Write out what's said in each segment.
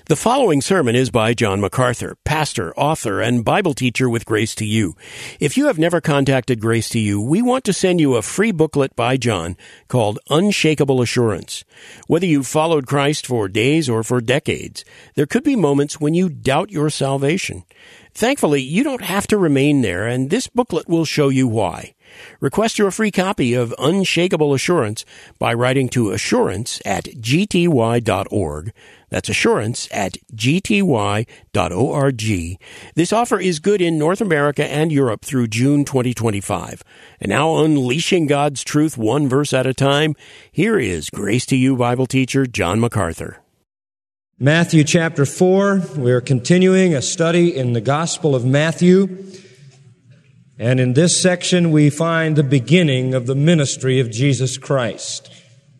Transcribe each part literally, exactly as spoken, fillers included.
The following sermon is by John MacArthur, pastor, author, and Bible teacher with Grace to You. If you have never contacted Grace to You, we want to send you a free booklet by John called Unshakable Assurance. Whether you've followed Christ for days or for decades, there could be moments when you doubt your salvation. Thankfully, you don't have to remain there, and this booklet will show you why. Request your free copy of Unshakable Assurance by writing to assurance at g t y dot org. That's assurance at g t y dot org. This offer is good in North America and Europe through June twenty twenty-five. And now, unleashing God's truth one verse at a time, here is Grace to You Bible teacher John MacArthur. Matthew chapter four, we are continuing a study in the Gospel of Matthew. And in this section, we find the beginning of the ministry of Jesus Christ.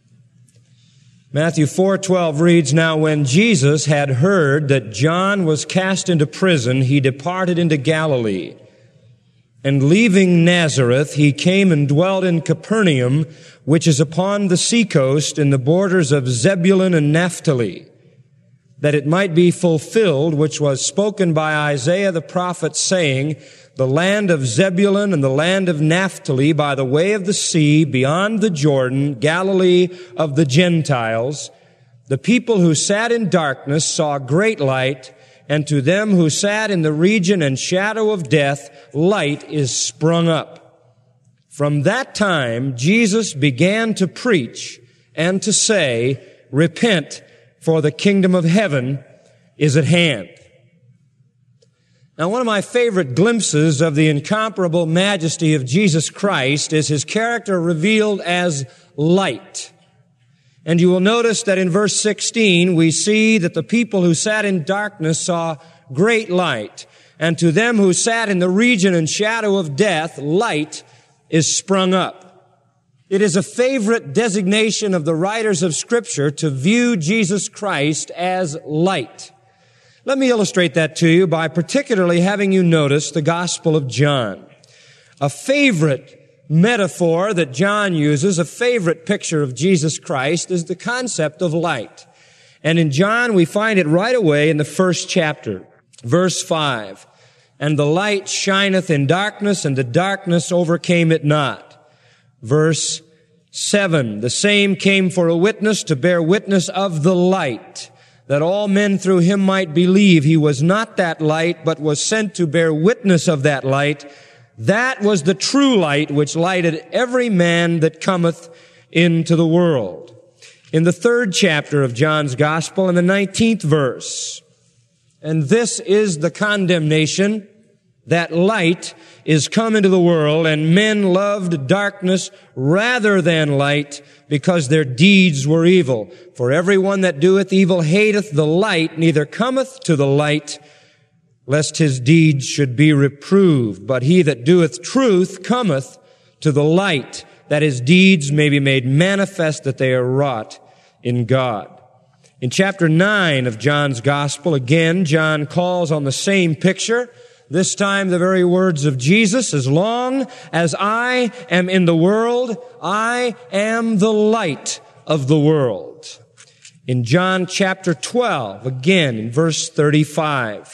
Matthew four twelve reads, "Now when Jesus had heard that John was cast into prison, he departed into Galilee. And leaving Nazareth, he came and dwelt in Capernaum, which is upon the seacoast in the borders of Zebulun and Naphtali, that it might be fulfilled, which was spoken by Isaiah the prophet, saying, the land of Zebulun and the land of Naphtali by the way of the sea, beyond the Jordan, Galilee of the Gentiles. The people who sat in darkness saw great light, and to them who sat in the region and shadow of death, light is sprung up." From that time, Jesus began to preach and to say, "Repent, for the kingdom of heaven is at hand." Now, one of my favorite glimpses of the incomparable majesty of Jesus Christ is his character revealed as light. And you will notice that in verse sixteen, we see that the people who sat in darkness saw great light. And to them who sat in the region and shadow of death, light is sprung up. It is a favorite designation of the writers of Scripture to view Jesus Christ as light. Let me illustrate that to you by particularly having you notice the Gospel of John. A favorite metaphor that John uses, a favorite picture of Jesus Christ, is the concept of light. And in John, we find it right away in the first chapter, verse five. "And the light shineth in darkness, and the darkness overcame it not." Verse seven, "The same came for a witness to bear witness of the light, that all men through him might believe. He was not that light, but was sent to bear witness of that light. That was the true light which lighted every man that cometh into the world." In the third chapter of John's Gospel, in the nineteenth verse, "And this is the condemnation, that light is come into the world, and men loved darkness rather than light, because their deeds were evil. For everyone that doeth evil hateth the light, neither cometh to the light, lest his deeds should be reproved. But he that doeth truth cometh to the light, that his deeds may be made manifest that they are wrought in God." In chapter nine of John's Gospel, again, John calls on the same picture. This time the very words of Jesus, "As long as I am in the world, I am the light of the world." In John chapter twelve, again in verse thirty-five,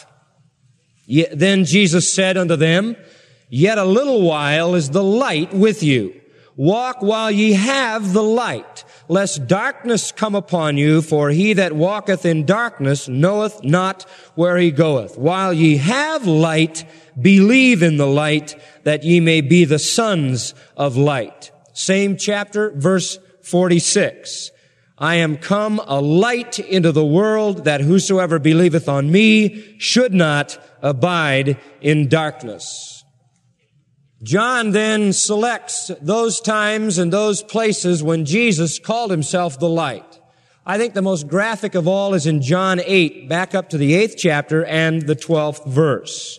"Then Jesus said unto them, Yet a little while is the light with you. Walk while ye have the light, lest darkness come upon you, for he that walketh in darkness knoweth not where he goeth. While ye have light, believe in the light, that ye may be the sons of light." Same chapter, verse forty-six. "I am come a light into the world, that whosoever believeth on me should not abide in darkness." John then selects those times and those places when Jesus called himself the light. I think the most graphic of all is in John eight, back up to the eighth chapter and the twelfth verse.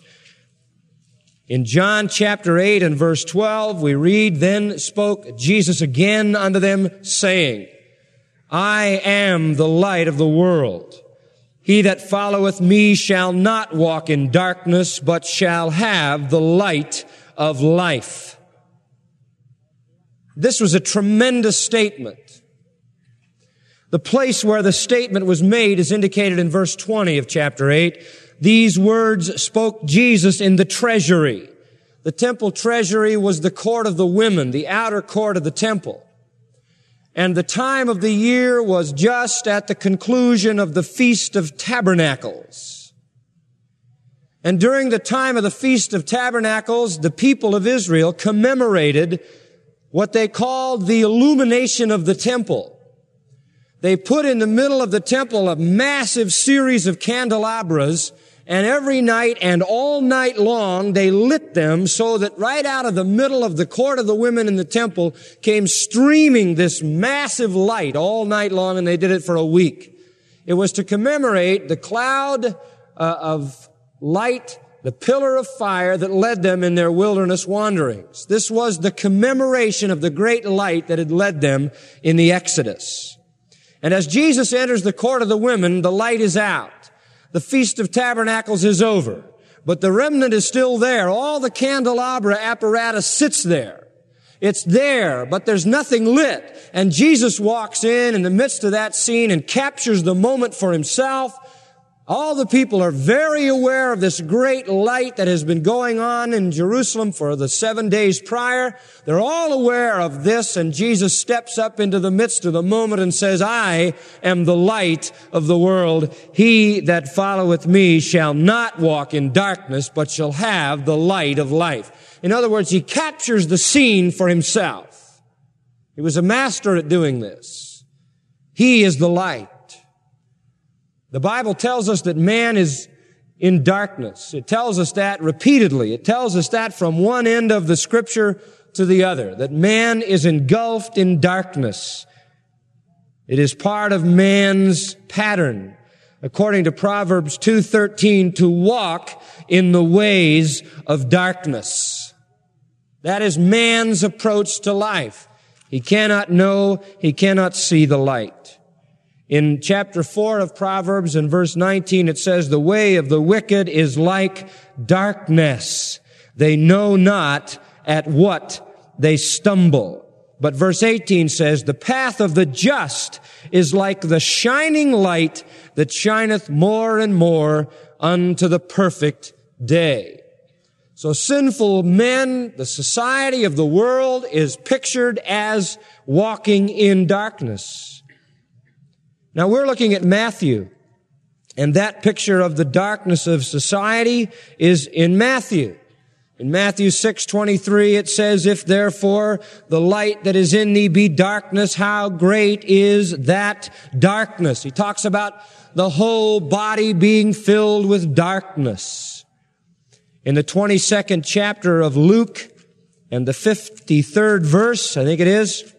In John chapter eight and verse twelve, we read, "Then spoke Jesus again unto them, saying, I am the light of the world. He that followeth me shall not walk in darkness, but shall have the light of life." This was a tremendous statement. The place where the statement was made is indicated in verse twenty of chapter eight. These words spoke Jesus in the treasury. The temple treasury was the court of the women, the outer court of the temple. And the time of the year was just at the conclusion of the Feast of Tabernacles. And during the time of the Feast of Tabernacles, the people of Israel commemorated what they called the illumination of the temple. They put in the middle of the temple a massive series of candelabras, and every night and all night long they lit them so that right out of the middle of the court of the women in the temple came streaming this massive light all night long, and they did it for a week. It was to commemorate the cloud uh, of light, the pillar of fire that led them in their wilderness wanderings. This was the commemoration of the great light that had led them in the Exodus. And as Jesus enters the court of the women, the light is out. The Feast of Tabernacles is over, but the remnant is still there. All the candelabra apparatus sits there. It's there, but there's nothing lit. And Jesus walks in in the midst of that scene and captures the moment for himself. All the people are very aware of this great light that has been going on in Jerusalem for the seven days prior. They're all aware of this, and Jesus steps up into the midst of the moment and says, I am the light of the world. He that followeth me shall not walk in darkness, but shall have the light of life. In other words, he captures the scene for himself. He was a master at doing this. He is the light. The Bible tells us that man is in darkness. It tells us that repeatedly. It tells us that from one end of the Scripture to the other, that man is engulfed in darkness. It is part of man's pattern, according to Proverbs two thirteen, to walk in the ways of darkness. That is man's approach to life. He cannot know, he cannot see the light. In chapter four of Proverbs, in verse nineteen, it says, the way of the wicked is like darkness. They know not at what they stumble. But verse eighteen says, the path of the just is like the shining light that shineth more and more unto the perfect day. So sinful men, the society of the world, is pictured as walking in darkness. Now we're looking at Matthew, and that picture of the darkness of society is in Matthew. In Matthew six twenty-three, it says, if therefore the light that is in thee be darkness, how great is that darkness? He talks about the whole body being filled with darkness. In the twenty-second chapter of Luke and the fifty-third verse, I think it is,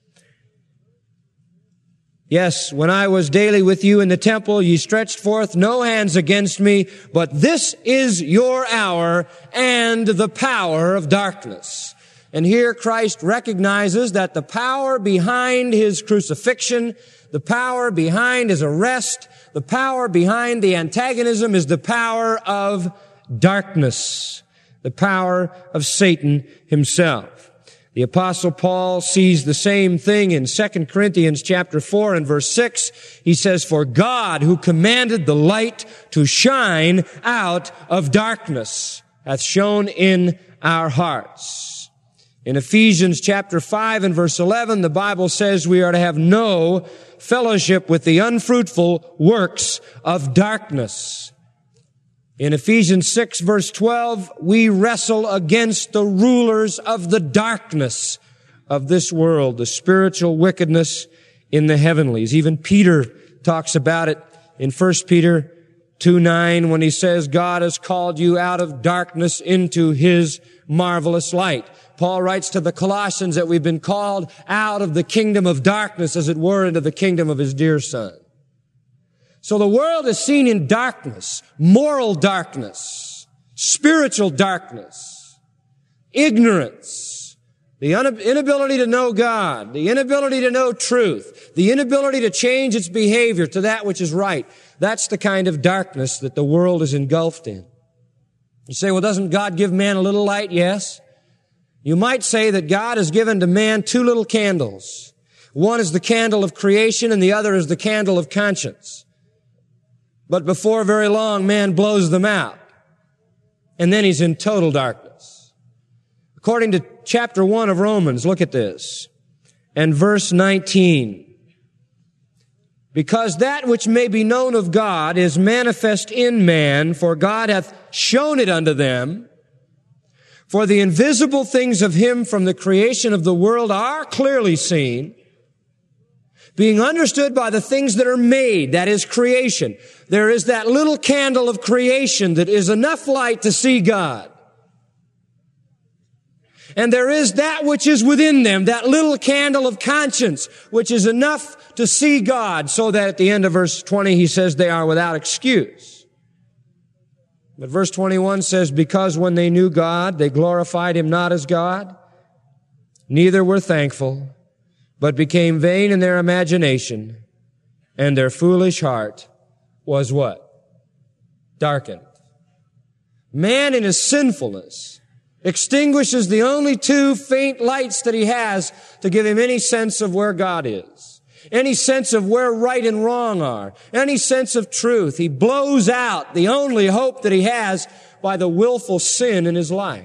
yes, when I was daily with you in the temple, ye stretched forth no hands against me, but this is your hour and the power of darkness. And here Christ recognizes that the power behind his crucifixion, the power behind his arrest, the power behind the antagonism is the power of darkness, the power of Satan himself. The Apostle Paul sees the same thing in Second Corinthians chapter four and verse six. He says, for God, who commanded the light to shine out of darkness, hath shone in our hearts. In Ephesians chapter five and verse eleven, the Bible says we are to have no fellowship with the unfruitful works of darkness. In Ephesians six verse twelve, we wrestle against the rulers of the darkness of this world, the spiritual wickedness in the heavenlies. Even Peter talks about it in First Peter two nine when he says, God has called you out of darkness into his marvelous light. Paul writes to the Colossians that we've been called out of the kingdom of darkness, as it were, into the kingdom of his dear Son. So the world is seen in darkness, moral darkness, spiritual darkness, ignorance, the inability to know God, the inability to know truth, the inability to change its behavior to that which is right. That's the kind of darkness that the world is engulfed in. You say, well, doesn't God give man a little light? Yes. You might say that God has given to man two little candles. One is the candle of creation and the other is the candle of conscience. But before very long, man blows them out. And then he's in total darkness. According to chapter one of Romans, look at this. And verse nineteen. Because that which may be known of God is manifest in man, for God hath shown it unto them. For the invisible things of him from the creation of the world are clearly seen, being understood by the things that are made, that is creation. There is that little candle of creation that is enough light to see God. And there is that which is within them, that little candle of conscience, which is enough to see God, so that at the end of verse twenty he says they are without excuse. But verse twenty-one says, because when they knew God, they glorified him not as God, neither were thankful, but became vain in their imagination, and their foolish heart was what? Darkened. Man in his sinfulness extinguishes the only two faint lights that he has to give him any sense of where God is, any sense of where right and wrong are, any sense of truth. He blows out the only hope that he has by the willful sin in his life.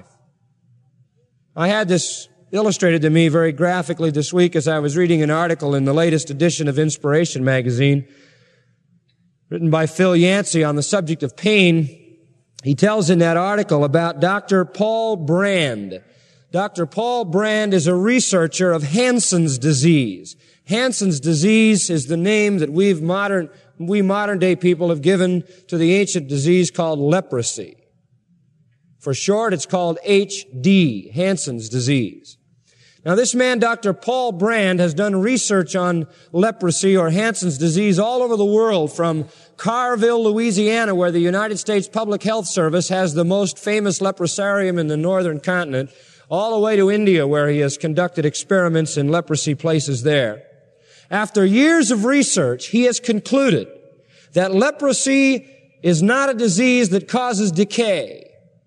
I had this illustrated to me very graphically this week as I was reading an article in the latest edition of Inspiration magazine, written by Phil Yancey on the subject of pain. He tells in that article about Doctor Paul Brand. Doctor Paul Brand is a researcher of Hansen's disease. Hansen's disease is the name that we've modern, we modern day people have given to the ancient disease called leprosy. For short, it's called H D, Hansen's disease. Now, this man, Doctor Paul Brand, has done research on leprosy or Hansen's disease all over the world, from Carville, Louisiana, where the United States Public Health Service has the most famous leprosarium in the northern continent, all the way to India, where he has conducted experiments in leprosy places there. After years of research, he has concluded that leprosy is not a disease that causes decay.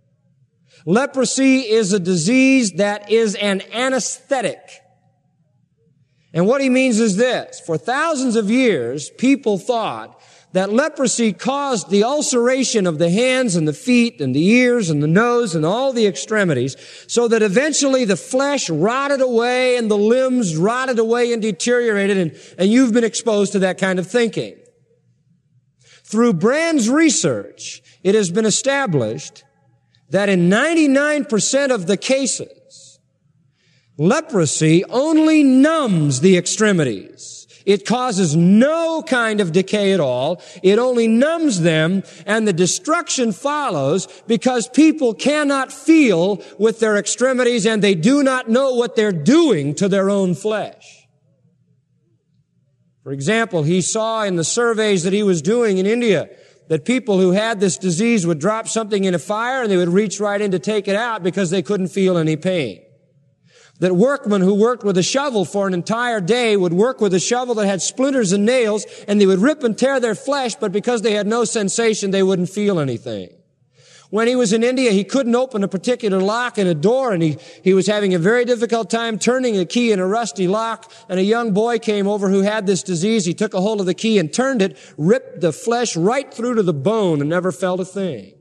Leprosy is a disease that is an anesthetic. And what he means is this. For thousands of years, people thought that leprosy caused the ulceration of the hands and the feet and the ears and the nose and all the extremities, so that eventually the flesh rotted away and the limbs rotted away and deteriorated, and, and you've been exposed to that kind of thinking. Through Brand's research, it has been established that in ninety-nine percent of the cases, leprosy only numbs the extremities. It causes no kind of decay at all. It only numbs them, and the destruction follows because people cannot feel with their extremities and they do not know what they're doing to their own flesh. For example, he saw in the surveys that he was doing in India that people who had this disease would drop something in a fire and they would reach right in to take it out because they couldn't feel any pain. That workmen who worked with a shovel for an entire day would work with a shovel that had splinters and nails, and they would rip and tear their flesh, but because they had no sensation, they wouldn't feel anything. When he was in India, he couldn't open a particular lock in a door, and he, he was having a very difficult time turning a key in a rusty lock, and a young boy came over who had this disease. He took a hold of the key and turned it, ripped the flesh right through to the bone, and never felt a thing.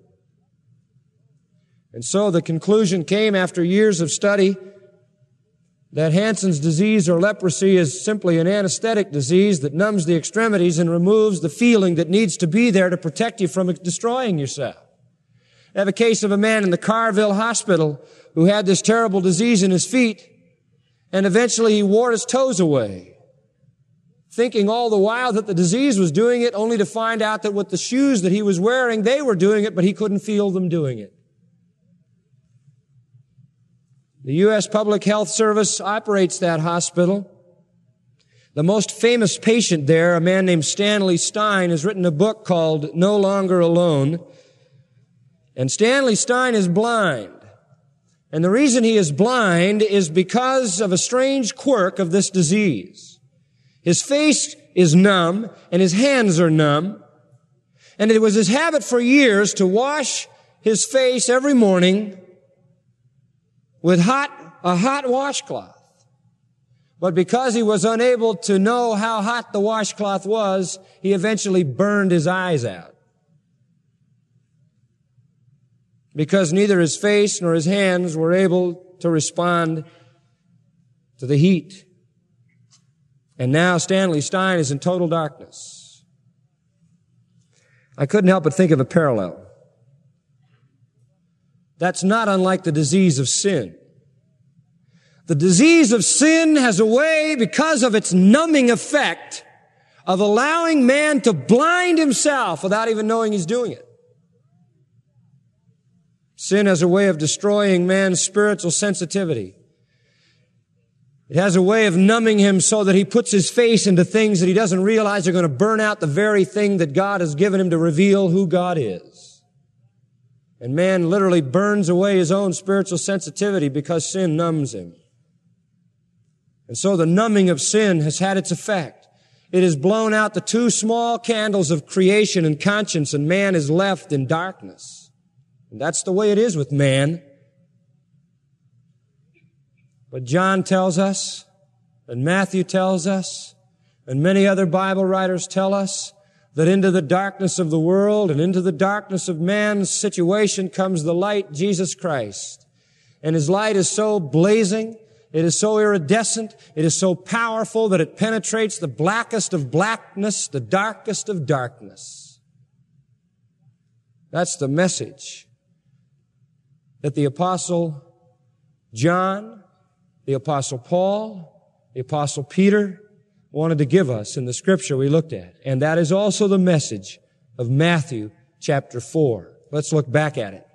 And so the conclusion came after years of study that Hansen's disease or leprosy is simply an anesthetic disease that numbs the extremities and removes the feeling that needs to be there to protect you from destroying yourself. I have a case of a man in the Carville Hospital who had this terrible disease in his feet, and eventually he wore his toes away, thinking all the while that the disease was doing it, only to find out that with the shoes that he was wearing, they were doing it, but he couldn't feel them doing it. The U S Public Health Service operates that hospital. The most famous patient there, a man named Stanley Stein, has written a book called No Longer Alone. And Stanley Stein is blind. And the reason he is blind is because of a strange quirk of this disease. His face is numb and his hands are numb. And it was his habit for years to wash his face every morning with hot, a hot washcloth. But because he was unable to know how hot the washcloth was, he eventually burned his eyes out. Because neither his face nor his hands were able to respond to the heat. And now Stanley Stein is in total darkness. I couldn't help but think of a parallel. That's not unlike the disease of sin. The disease of sin has a way, because of its numbing effect, of allowing man to blind himself without even knowing he's doing it. Sin has a way of destroying man's spiritual sensitivity. It has a way of numbing him so that he puts his face into things that he doesn't realize are going to burn out the very thing that God has given him to reveal who God is. And man literally burns away his own spiritual sensitivity because sin numbs him. And so the numbing of sin has had its effect. It has blown out the two small candles of creation and conscience, and man is left in darkness. And that's the way it is with man. But John tells us, and Matthew tells us, and many other Bible writers tell us, that into the darkness of the world and into the darkness of man's situation comes the light, Jesus Christ. And his light is so blazing, it is so iridescent, it is so powerful that it penetrates the blackest of blackness, the darkest of darkness. That's the message that the Apostle John, the Apostle Paul, the Apostle Peter wanted to give us in the scripture we looked at. And that is also the message of Matthew chapter four. Let's look back at it.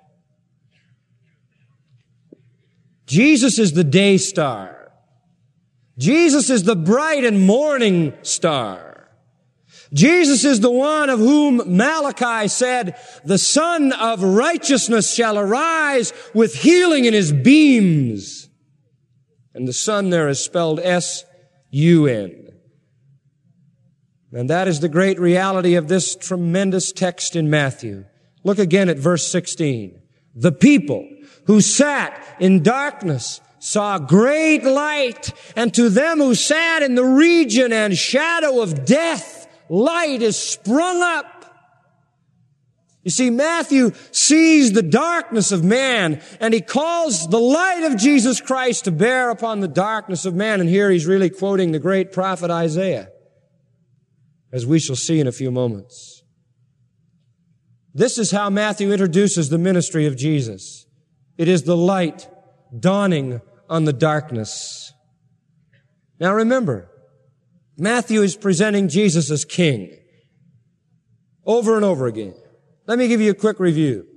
Jesus is the day star. Jesus is the bright and morning star. Jesus is the one of whom Malachi said, the Son of Righteousness shall arise with healing in his beams. And the sun there is spelled S U N. And that is the great reality of this tremendous text in Matthew. Look again at verse sixteen. The people who sat in darkness saw great light, and to them who sat in the region and shadow of death, light is sprung up. You see, Matthew sees the darkness of man, and he calls the light of Jesus Christ to bear upon the darkness of man. And here he's really quoting the great prophet Isaiah, as we shall see in a few moments. This is how Matthew introduces the ministry of Jesus. It is the light dawning on the darkness. Now remember, Matthew is presenting Jesus as king over and over again. Let me give you a quick review.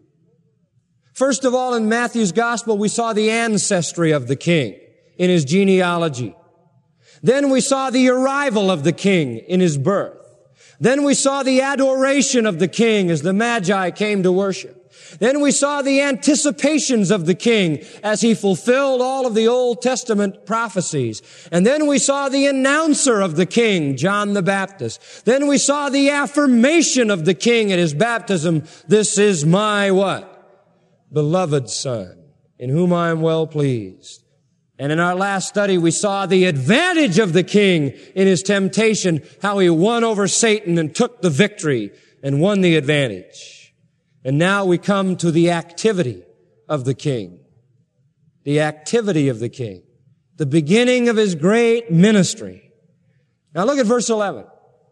First of all, in Matthew's gospel, we saw the ancestry of the king in his genealogy. Then we saw the arrival of the king in his birth. Then we saw the adoration of the king as the Magi came to worship. Then we saw the anticipations of the king as he fulfilled all of the Old Testament prophecies. And then we saw the announcer of the king, John the Baptist. Then we saw the affirmation of the king at his baptism. This is my what? Beloved Son, in whom I am well pleased. And in our last study, we saw the advantage of the king in his temptation, how he won over Satan and took the victory and won the advantage. And now we come to the activity of the king. The activity of the king. The beginning of his great ministry. Now look at verse eleven.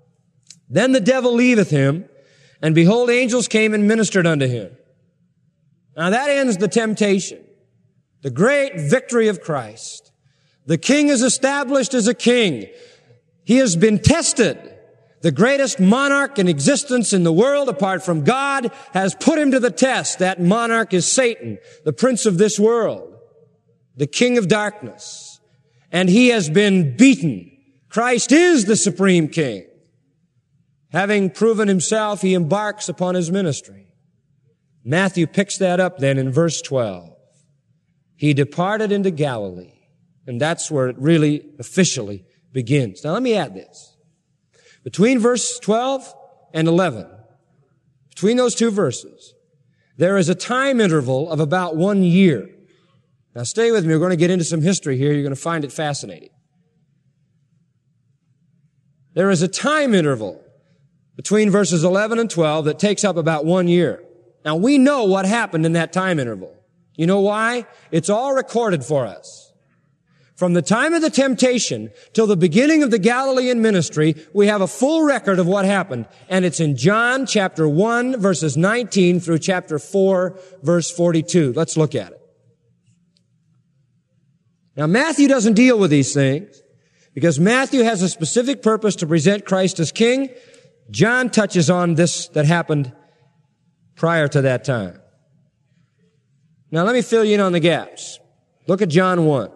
Then the devil leaveth him, and behold, angels came and ministered unto him. Now that ends the temptation. The great victory of Christ. The king is established as a king. He has been tested. The greatest monarch in existence in the world, apart from God, has put him to the test. That monarch is Satan, the prince of this world, the king of darkness. And he has been beaten. Christ is the supreme king. Having proven himself, he embarks upon his ministry. Matthew picks that up then in verse twelve. He departed into Galilee. And that's where it really officially begins. Now let me add this. Between verse twelve and eleven, between those two verses, there is a time interval of about one year. Now stay with me. We're going to get into some history here. You're going to find it fascinating. There is a time interval between verses eleven and twelve that takes up about one year. Now, we know what happened in that time interval. You know why? It's all recorded for us. From the time of the temptation till the beginning of the Galilean ministry, we have a full record of what happened. And it's in John chapter one, verses nineteen through chapter four, verse forty-two. Let's look at it. Now, Matthew doesn't deal with these things because Matthew has a specific purpose to present Christ as king. John touches on this that happened prior to that time. Now, let me fill you in on the gaps. Look at John one.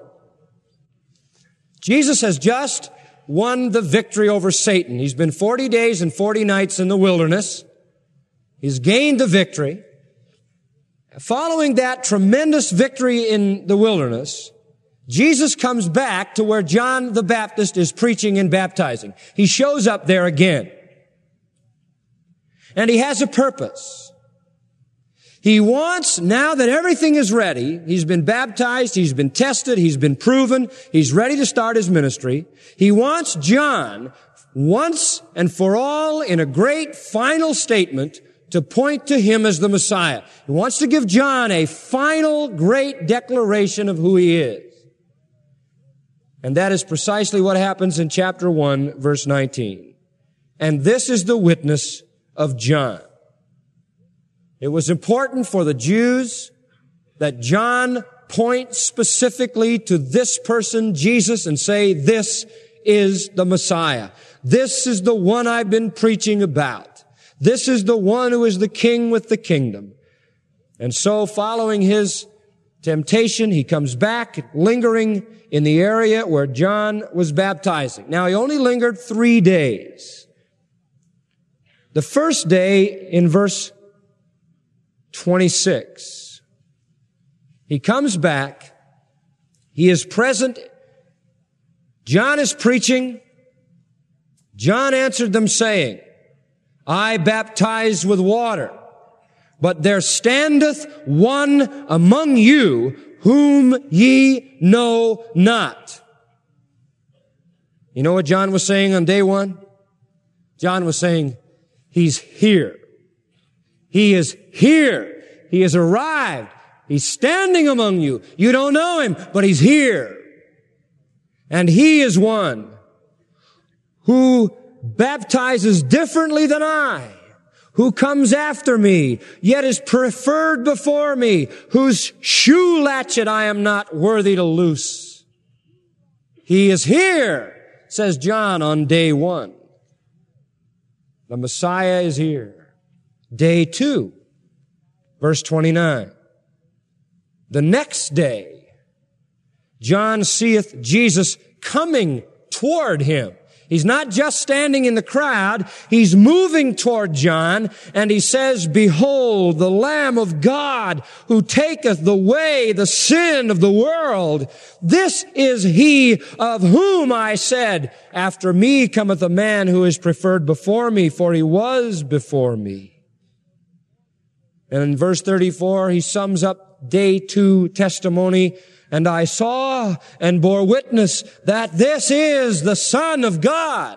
Jesus has just won the victory over Satan. He's been forty days and forty nights in the wilderness. He's gained the victory. Following that tremendous victory in the wilderness, Jesus comes back to where John the Baptist is preaching and baptizing. He shows up there again. And he has a purpose. He wants, now that everything is ready, he's been baptized, he's been tested, he's been proven, he's ready to start his ministry. He wants John, once and for all, in a great final statement, to point to him as the Messiah. He wants to give John a final great declaration of who he is. And that is precisely what happens in chapter one, verse nineteen. And this is the witness of John. It was important for the Jews that John point specifically to this person, Jesus, and say, this is the Messiah. This is the one I've been preaching about. This is the one who is the king with the kingdom. And so following his temptation, he comes back, lingering in the area where John was baptizing. Now, he only lingered three days. The first day in verse twenty-six. He comes back. He is present. John is preaching. John answered them saying, I baptize with water, but there standeth one among you whom ye know not. You know what John was saying on day one? John was saying, he's here. He is here. He has arrived. He's standing among you. You don't know him, but he's here. And he is one who baptizes differently than I, who comes after me, yet is preferred before me, whose shoe latchet I am not worthy to loose. He is here, says John on day one. The Messiah is here. Day two, verse twenty-nine. The next day, John seeth Jesus coming toward him. He's not just standing in the crowd. He's moving toward John, and he says, Behold, the Lamb of God who taketh away the sin of the world. This is he of whom I said, After me cometh a man who is preferred before me, for he was before me. And in verse thirty-four, he sums up day two testimony. And I saw and bore witness that this is the Son of God.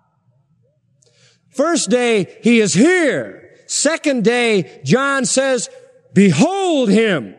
First day, he is here. Second day, John says, behold him.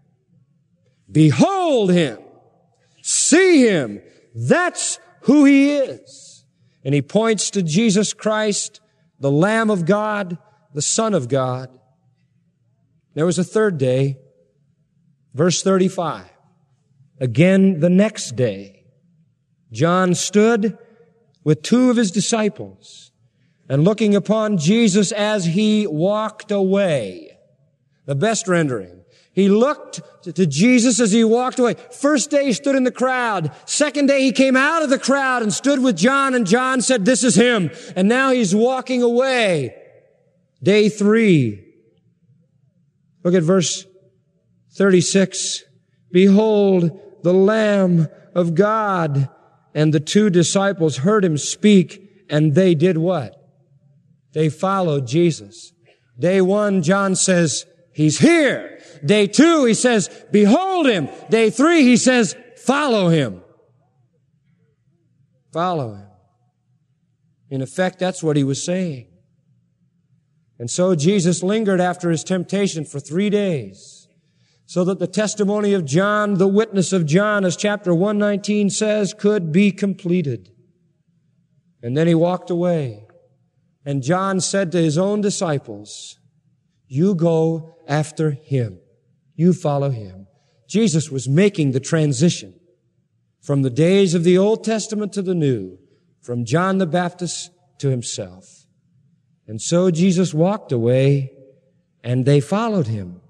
Behold him. See him. That's who he is. And he points to Jesus Christ, the Lamb of God, the Son of God. There was a third day, verse thirty-five. Again, the next day, John stood with two of his disciples, and looking upon Jesus as he walked away. The best rendering. He looked to Jesus as he walked away. First day he stood in the crowd. Second day he came out of the crowd and stood with John, and John said, this is him. And now he's walking away. Day three. Look at verse thirty-six. Behold, the Lamb of God. And the two disciples heard him speak, and they did what? They followed Jesus. Day one, John says, he's here. Day two, he says, behold him. Day three, he says, follow him. Follow him. In effect, that's what he was saying. And so Jesus lingered after his temptation for three days, so that the testimony of John, the witness of John, as chapter one nineteen says, could be completed. And then he walked away. And John said to his own disciples, you go after him. You follow him. Jesus was making the transition from the days of the Old Testament to the New, from John the Baptist to himself. And so Jesus walked away, and they followed him.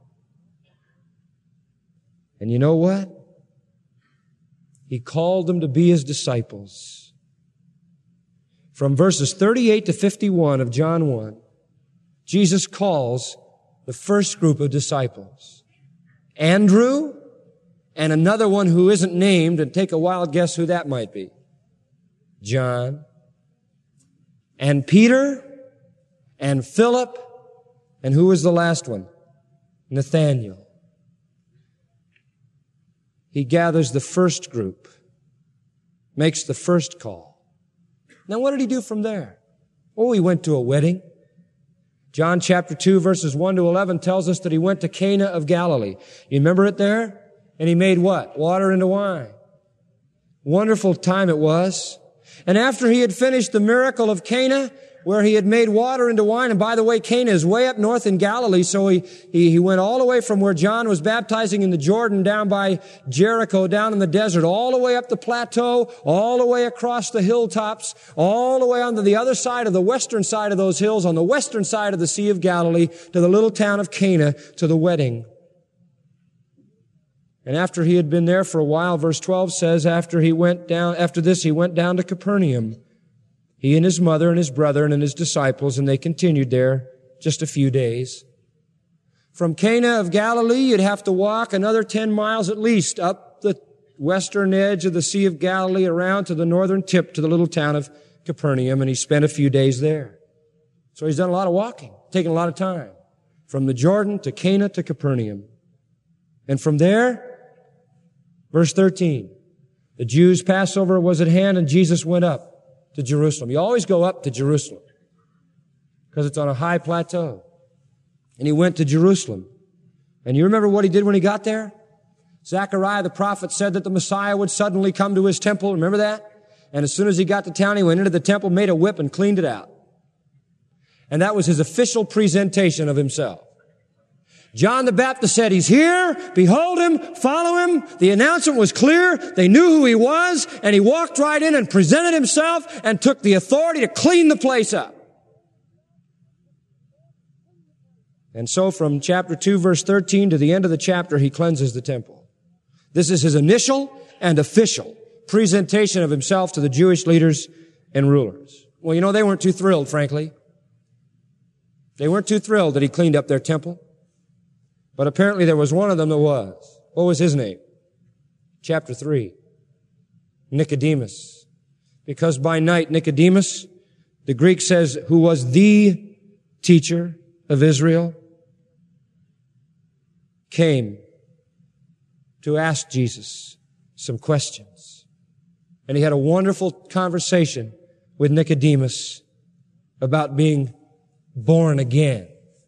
And you know what? He called them to be his disciples. From verses thirty-eight to fifty-one of John one, Jesus calls the first group of disciples. Andrew and another one who isn't named, and take a wild guess who that might be. John. And Peter and Philip, and who was the last one? Nathanael. He gathers the first group, makes the first call. Now what did he do from there? Oh, he went to a wedding. John chapter two verses one to eleven tells us that he went to Cana of Galilee. You remember it there? And he made what? Water into wine. Wonderful time it was. And after he had finished the miracle of Cana, where he had made water into wine, and by the way, Cana is way up north in Galilee, so he, he, he went all the way from where John was baptizing in the Jordan down by Jericho, down in the desert, all the way up the plateau, all the way across the hilltops, all the way onto the other side of the western side of those hills, on the western side of the Sea of Galilee, to the little town of Cana, to the wedding. And after he had been there for a while, verse twelve says, after he went down, after this he went down to Capernaum, he and his mother and his brother and his disciples, and they continued there just a few days. From Cana of Galilee, you'd have to walk another ten miles at least up the western edge of the Sea of Galilee around to the northern tip to the little town of Capernaum, and he spent a few days there. So he's done a lot of walking, taken a lot of time. From the Jordan to Cana to Capernaum. And from there, verse thirteen, the Jews' Passover was at hand, and Jesus went up to Jerusalem. You always go up to Jerusalem because it's on a high plateau. And he went to Jerusalem. And you remember what he did when he got there? Zechariah the prophet said that the Messiah would suddenly come to his temple. Remember that? And as soon as he got to town, he went into the temple, made a whip, and cleaned it out. And that was his official presentation of himself. John the Baptist said, he's here, behold him, follow him. The announcement was clear. They knew who he was, and he walked right in and presented himself and took the authority to clean the place up. And so from chapter two, verse thirteen to the end of the chapter, he cleanses the temple. This is his initial and official presentation of himself to the Jewish leaders and rulers. Well, you know, they weren't too thrilled, frankly. They weren't too thrilled that he cleaned up their temple. But apparently there was one of them that was. What was his name? Chapter three. Nicodemus. Because by night Nicodemus, the Greek says, who was the teacher of Israel, came to ask Jesus some questions. And he had a wonderful conversation with Nicodemus about being born again.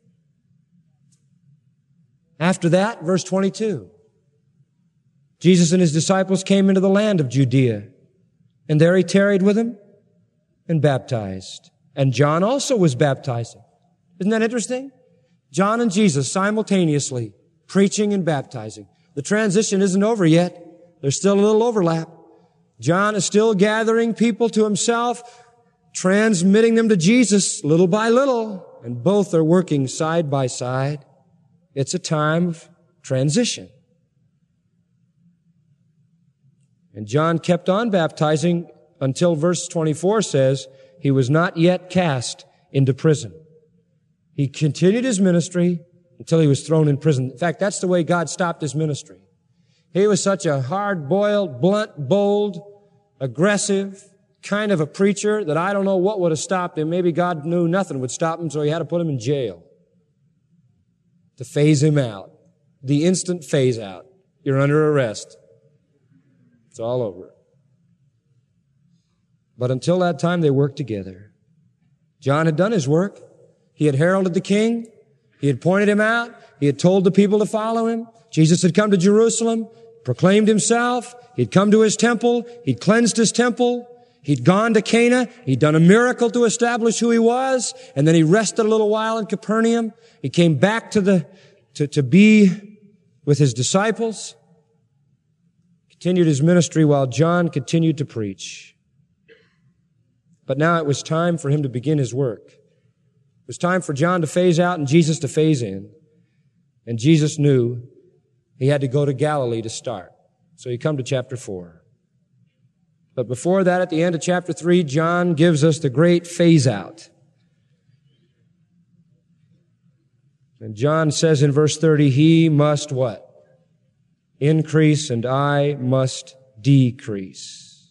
After that, verse twenty-two, Jesus and his disciples came into the land of Judea, and there he tarried with them and baptized. And John also was baptizing. Isn't that interesting? John and Jesus simultaneously preaching and baptizing. The transition isn't over yet. There's still a little overlap. John is still gathering people to himself, transmitting them to Jesus little by little, and both are working side by side. It's a time of transition. And John kept on baptizing until verse twenty-four says he was not yet cast into prison. He continued his ministry until he was thrown in prison. In fact, that's the way God stopped his ministry. He was such a hard-boiled, blunt, bold, aggressive kind of a preacher that I don't know what would have stopped him. Maybe God knew nothing would stop him, so he had to put him in jail to phase him out. The instant phase out. You're under arrest. It's all over. But until that time, they worked together. John had done his work. He had heralded the king. He had pointed him out. He had told the people to follow him. Jesus had come to Jerusalem, proclaimed himself. He'd come to his temple. He'd cleansed his temple. He'd gone to Cana. He'd done a miracle to establish who he was. And then he rested a little while in Capernaum. He came back to the, to, to be with his disciples. Continued his ministry while John continued to preach. But now it was time for him to begin his work. It was time for John to phase out and Jesus to phase in. And Jesus knew he had to go to Galilee to start. So he come to chapter four. But before that, at the end of chapter three, John gives us the great phase out. And John says in verse thirty, he must what? Increase, and I must decrease.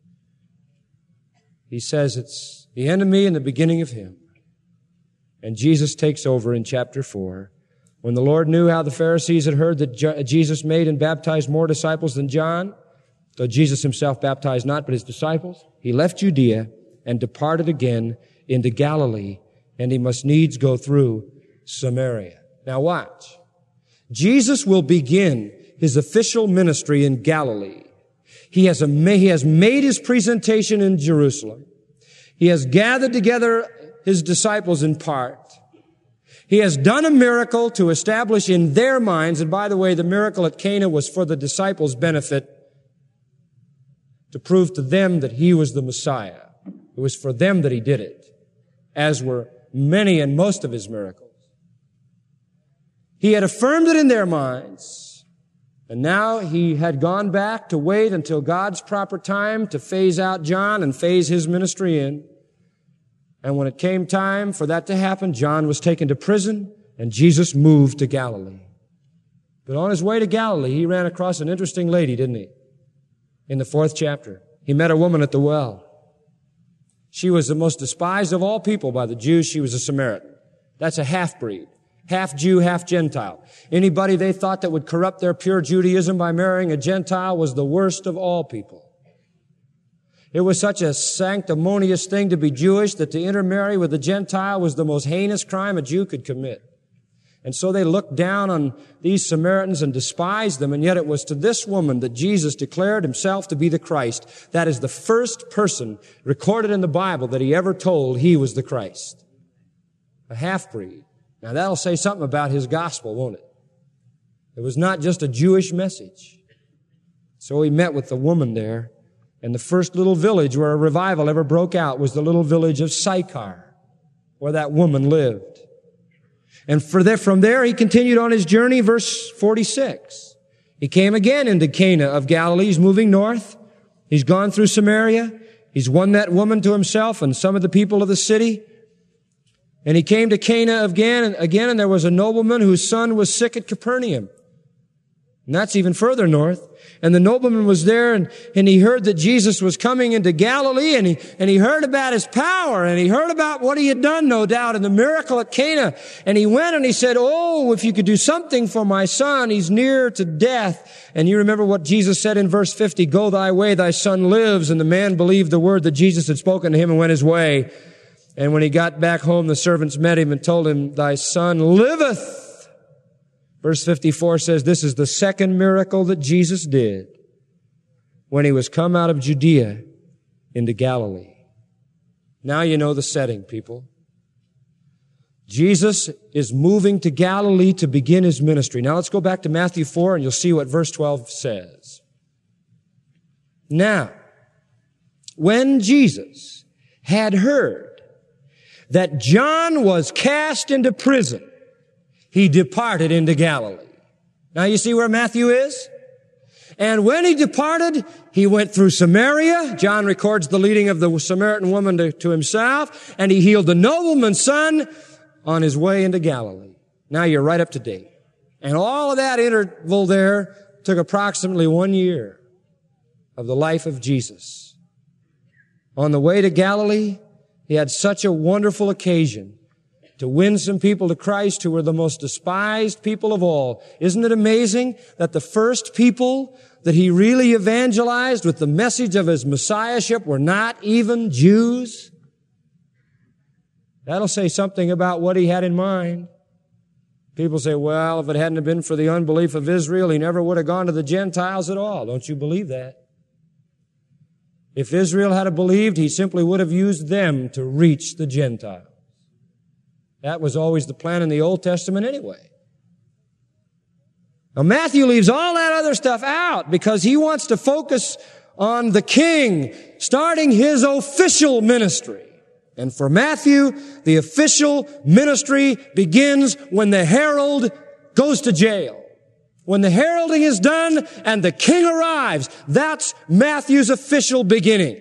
He says it's the end of me and the beginning of him. And Jesus takes over in chapter four. When the Lord knew how the Pharisees had heard that Jesus made and baptized more disciples than John, though Jesus himself baptized not but his disciples, he left Judea and departed again into Galilee, and he must needs go through Samaria. Now watch. Jesus will begin his official ministry in Galilee. He has, a, he has made his presentation in Jerusalem. He has gathered together his disciples in part. He has done a miracle to establish in their minds, and by the way, the miracle at Cana was for the disciples' benefit, to prove to them that he was the Messiah. It was for them that he did it, as were many and most of his miracles. He had affirmed it in their minds, and now he had gone back to wait until God's proper time to phase out John and phase his ministry in. And when it came time for that to happen, John was taken to prison, and Jesus moved to Galilee. But on his way to Galilee, he ran across an interesting lady, didn't he? In the fourth chapter, he met a woman at the well. She was the most despised of all people by the Jews. She was a Samaritan. That's a half-breed. Half Jew, half Gentile. Anybody they thought that would corrupt their pure Judaism by marrying a Gentile was the worst of all people. It was such a sanctimonious thing to be Jewish that to intermarry with a Gentile was the most heinous crime a Jew could commit. And so they looked down on these Samaritans and despised them, and yet it was to this woman that Jesus declared himself to be the Christ. That is the first person recorded in the Bible that he ever told he was the Christ. A half-breed. Now that'll say something about his gospel, won't it? It was not just a Jewish message. So he met with the woman there. And the first little village where a revival ever broke out was the little village of Sychar, where that woman lived. And for there, from there, he continued on his journey, verse forty-six. He came again into Cana of Galilee. He's moving north. He's gone through Samaria. He's won that woman to himself and some of the people of the city. And he came to Cana again, and again, and there was a nobleman whose son was sick at Capernaum. And that's even further north. And the nobleman was there, and, and he heard that Jesus was coming into Galilee, and he, and he heard about his power, and he heard about what he had done, no doubt, in the miracle at Cana. And he went and he said, oh, if you could do something for my son, he's near to death. And you remember what Jesus said in verse fifty, go thy way, thy son lives. And the man believed the word that Jesus had spoken to him and went his way. And when he got back home, the servants met him and told him, thy son liveth. Verse fifty-four says this is the second miracle that Jesus did when he was come out of Judea into Galilee. Now you know the setting, people. Jesus is moving to Galilee to begin his ministry. Now let's go back to Matthew four and you'll see what verse twelve says. Now, when Jesus had heard that John was cast into prison, he departed into Galilee. Now you see where Matthew is? And when he departed, he went through Samaria. John records the leading of the Samaritan woman to, to himself, and he healed the nobleman's son on his way into Galilee. Now you're right up to date. And all of that interval there took approximately one year of the life of Jesus. On the way to Galilee, he had such a wonderful occasion to win some people to Christ who were the most despised people of all. Isn't it amazing that the first people that he really evangelized with the message of his messiahship were not even Jews? That'll say something about what he had in mind. People say, well, if it hadn't been for the unbelief of Israel, he never would have gone to the Gentiles at all. Don't you believe that? If Israel had believed, he simply would have used them to reach the Gentiles. That was always the plan in the Old Testament anyway. Now, Matthew leaves all that other stuff out because he wants to focus on the King starting his official ministry. And for Matthew, the official ministry begins when the herald goes to jail. When the heralding is done and the king arrives, that's Matthew's official beginning.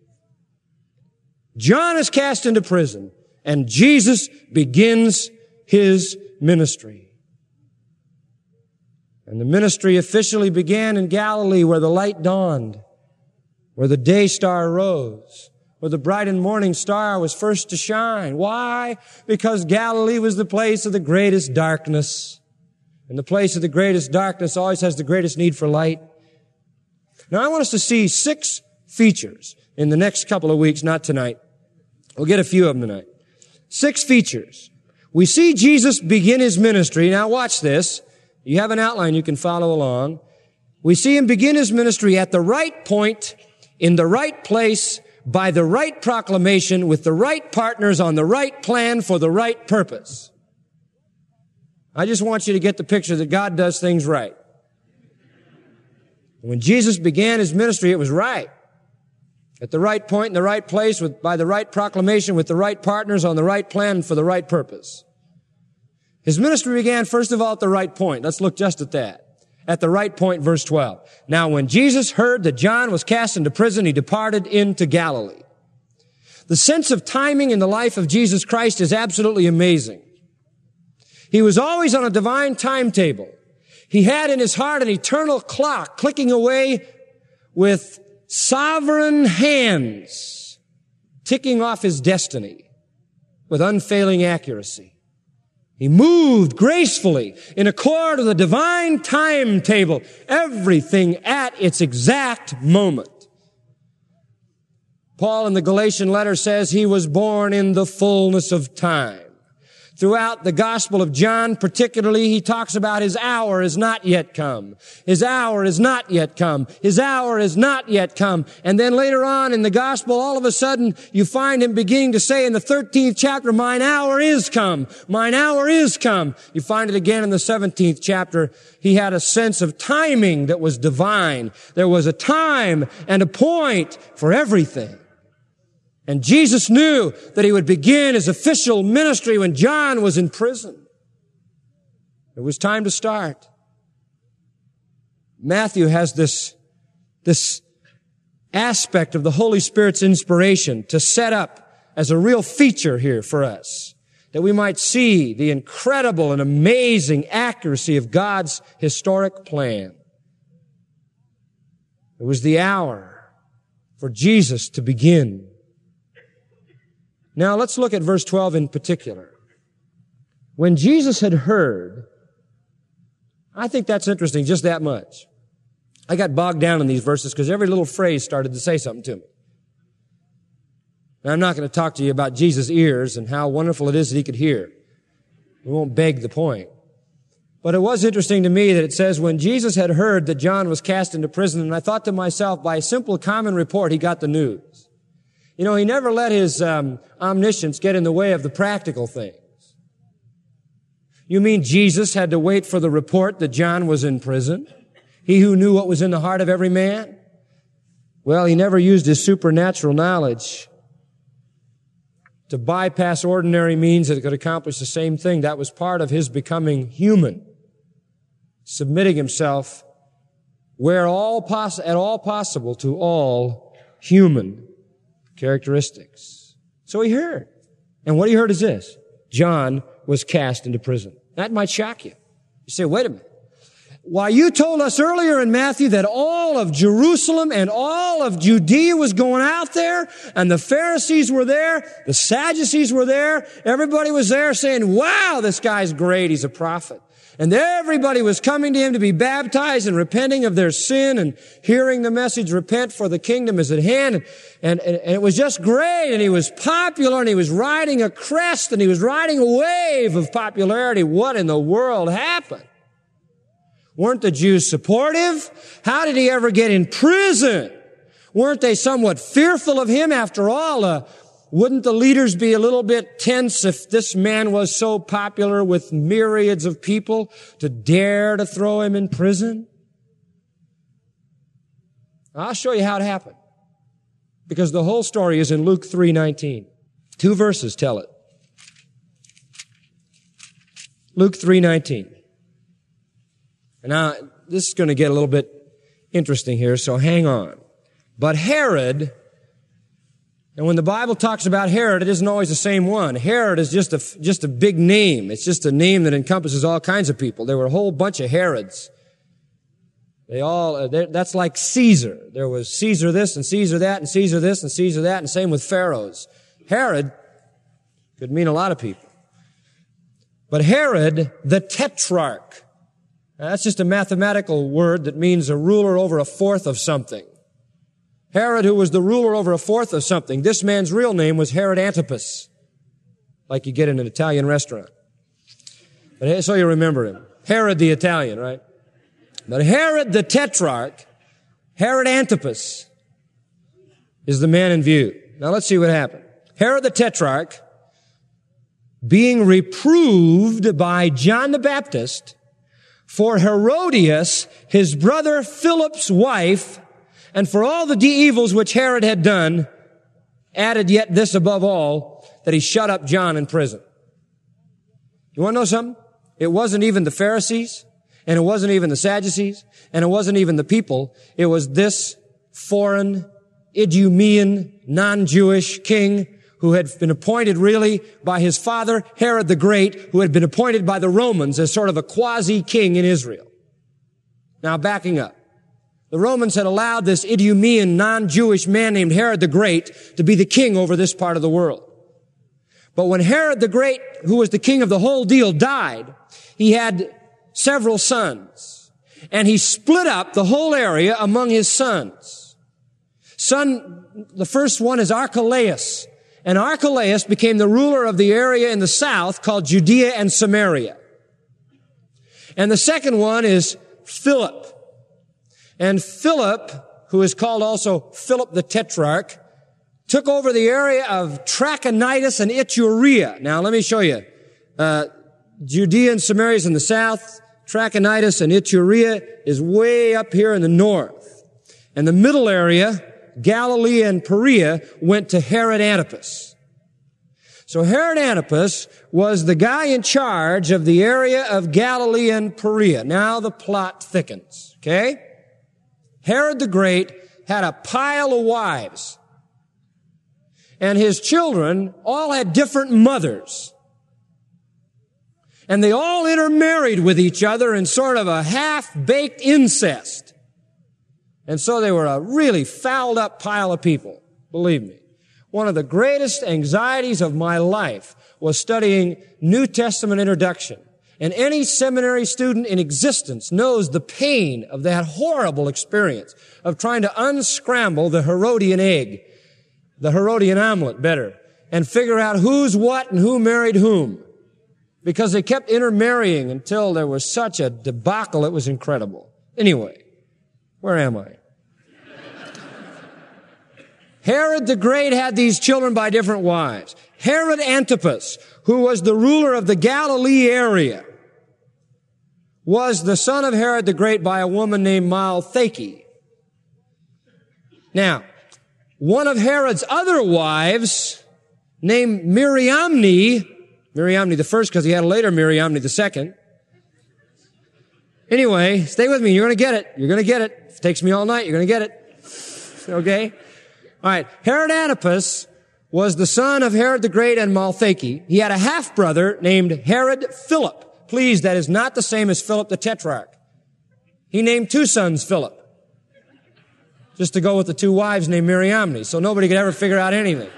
John is cast into prison, and Jesus begins his ministry. And the ministry officially began in Galilee, where the light dawned, where the day star rose, where the bright and morning star was first to shine. Why? Because Galilee was the place of the greatest darkness. And the place of the greatest darkness always has the greatest need for light. Now, I want us to see six features in the next couple of weeks, not tonight. We'll get a few of them tonight. Six features. We see Jesus begin his ministry. Now, watch this. You have an outline you can follow along. We see him begin his ministry at the right point, in the right place, by the right proclamation, with the right partners on the right plan for the right purpose. I just want you to get the picture that God does things right. When Jesus began his ministry, it was right. At the right point, in the right place, with, by the right proclamation, with the right partners on the right plan for the right purpose. His ministry began, first of all, at the right point. Let's look just at that. At the right point, verse twelve. Now, when Jesus heard that John was cast into prison, he departed into Galilee. The sense of timing in the life of Jesus Christ is absolutely amazing. He was always on a divine timetable. He had in his heart an eternal clock clicking away with sovereign hands, ticking off his destiny with unfailing accuracy. He moved gracefully in accord with the divine timetable, everything at its exact moment. Paul in the Galatian letter says he was born in the fullness of time. Throughout the Gospel of John, particularly, he talks about his hour is not yet come. His hour is not yet come. His hour is not yet come. And then later on in the Gospel, all of a sudden, you find him beginning to say in the thirteenth chapter, mine hour is come. Mine hour is come. You find it again in the seventeenth chapter. He had a sense of timing that was divine. There was a time and a point for everything. And Jesus knew that he would begin his official ministry when John was in prison. It was time to start. Matthew has this, this aspect of the Holy Spirit's inspiration to set up as a real feature here for us, that we might see the incredible and amazing accuracy of God's historic plan. It was the hour for Jesus to begin. Now, let's look at verse twelve in particular. When Jesus had heard, I think that's interesting, just that much. I got bogged down in these verses because every little phrase started to say something to me. Now, I'm not going to talk to you about Jesus' ears and how wonderful it is that he could hear. We won't beg the point. But it was interesting to me that it says, when Jesus had heard that John was cast into prison, and I thought to myself, by a simple common report, he got the news. You know, he never let his um, omniscience get in the way of the practical things. You mean Jesus had to wait for the report that John was in prison? He who knew what was in the heart of every man? Well, he never used his supernatural knowledge to bypass ordinary means that could accomplish the same thing. That was part of his becoming human, submitting himself where all poss- at all possible to all human characteristics. So he heard. And what he heard is this: John was cast into prison. That might shock you. You say, wait a minute. Why, you told us earlier in Matthew that all of Jerusalem and all of Judea was going out there, and the Pharisees were there, the Sadducees were there, everybody was there saying, wow, this guy's great, he's a prophet. And everybody was coming to him to be baptized and repenting of their sin and hearing the message, repent for the kingdom is at hand. And, and, and it was just great, and he was popular, and he was riding a crest, and he was riding a wave of popularity. What in the world happened? Weren't the Jews supportive? How did he ever get in prison? Weren't they somewhat fearful of him? After all, uh, wouldn't the leaders be a little bit tense if this man was so popular with myriads of people to dare to throw him in prison? I'll show you how it happened. Because the whole story is in Luke three nineteen. Two verses tell it. Luke three nineteen. And now, this is going to get a little bit interesting here, so hang on. But Herod, and when the Bible talks about Herod, it isn't always the same one. Herod is just a, just a big name. It's just a name that encompasses all kinds of people. There were a whole bunch of Herods. They all, uh, that's like Caesar. There was Caesar this and Caesar that and Caesar this and Caesar that, and same with pharaohs. Herod could mean a lot of people. But Herod, the Tetrarch, now, that's just a mathematical word that means a ruler over a fourth of something. Herod, who was the ruler over a fourth of something, this man's real name was Herod Antipas, like you get in an Italian restaurant. But so you remember him. Herod the Italian, right? But Herod the Tetrarch, Herod Antipas, is the man in view. Now let's see what happened. Herod the Tetrarch, being reproved by John the Baptist for Herodias, his brother Philip's wife, and for all the evils which Herod had done, added yet this above all, that he shut up John in prison. You want to know something? It wasn't even the Pharisees, and it wasn't even the Sadducees, and it wasn't even the people. It was this foreign, Idumean, non-Jewish king who had been appointed really by his father, Herod the Great, who had been appointed by the Romans as sort of a quasi-king in Israel. Now, backing up. The Romans had allowed this Idumean, non-Jewish man named Herod the Great to be the king over this part of the world. But when Herod the Great, who was the king of the whole deal, died, he had several sons. And he split up the whole area among his sons. Son, the first one is Archelaus. And Archelaus became the ruler of the area in the south called Judea and Samaria. And the second one is Philip. And Philip, who is called also Philip the Tetrarch, took over the area of Trachonitis and Iturea. Now, let me show you. Uh, Judea and Samaria is in the south. Trachonitis and Iturea is way up here in the north. And the middle area, Galilee and Perea, went to Herod Antipas. So Herod Antipas was the guy in charge of the area of Galilee and Perea. Now the plot thickens, okay? Herod the Great had a pile of wives. And his children all had different mothers. And they all intermarried with each other in sort of a half-baked incest. And so they were a really fouled up pile of people, believe me. One of the greatest anxieties of my life was studying New Testament introduction. And any seminary student in existence knows the pain of that horrible experience of trying to unscramble the Herodian egg, the Herodian omelet better, and figure out who's what and who married whom. Because they kept intermarrying until there was such a debacle, it was incredible. Anyway, where am I? Herod the Great had these children by different wives. Herod Antipas, who was the ruler of the Galilee area, was the son of Herod the Great by a woman named Malthake. Now, one of Herod's other wives, named Miriamne, Miriamne the first because he had a later Miriamne the second. Anyway, stay with me. You're going to get it. You're going to get it. If it takes me all night, you're going to get it. Okay? All right. Herod Antipas was the son of Herod the Great and Malthake. He had a half-brother named Herod Philip. Please, that is not the same as Philip the Tetrarch. He named two sons Philip, just to go with the two wives named Miriamne, so nobody could ever figure out anything.